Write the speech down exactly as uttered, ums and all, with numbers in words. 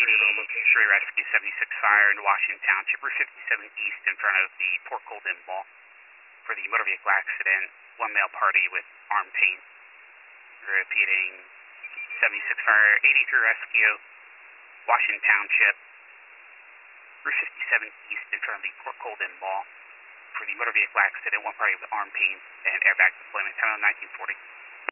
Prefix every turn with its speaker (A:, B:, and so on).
A: eighty, Surrey Rescue seventy-six Fire in Washington Township, Route fifty-seven East in front of the Port Colden Mall for the motor vehicle accident, one male party with arm pain. Repeating, seventy-six Fire, eighty-three Rescue, Washington Township, Route fifty-seven East in front of the Port Colden Mall for the motor vehicle accident, one party with arm pain and airbag deployment, time of nineteen forty.